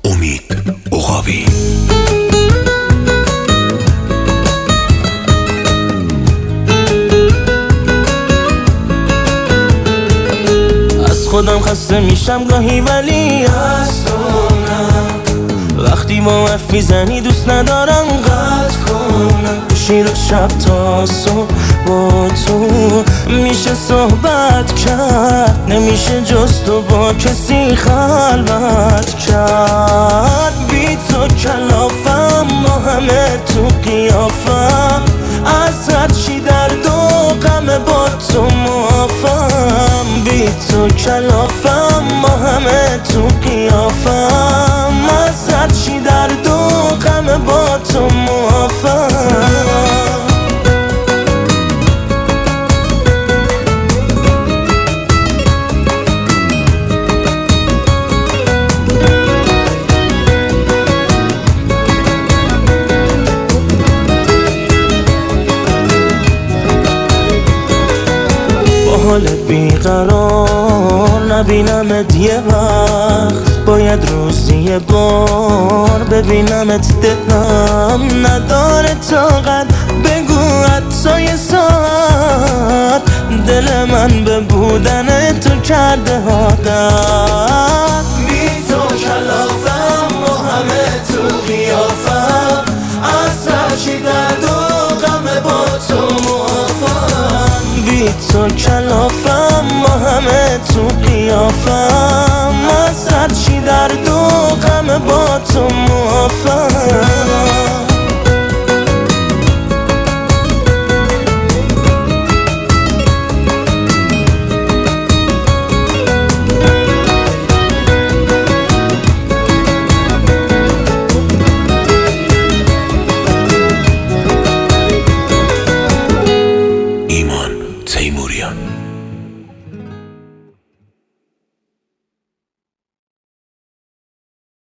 امید عقابی. از خودم خسته میشم گاهی ولی از تو نه. وقتی با حرف میزنی دوست ندارم قطع کنم. شیر شب تا صبح با تو میشه صحبت کرد، نمیشه جز تو با کسی خلوت کرد. بی تو کلافم با همه تو قیافم، از هر چی درد و غم با تو معافم. بی تو کلافم با همه تو قیافم، از هر چی درد و غم با تو معافم. حالت بیقرار نبینمت یه وقت، باید روزی یه بار ببینمت. دلم نداره طاقت بگو حتی یه ساعت، دل من به بودن تو کرده عادت.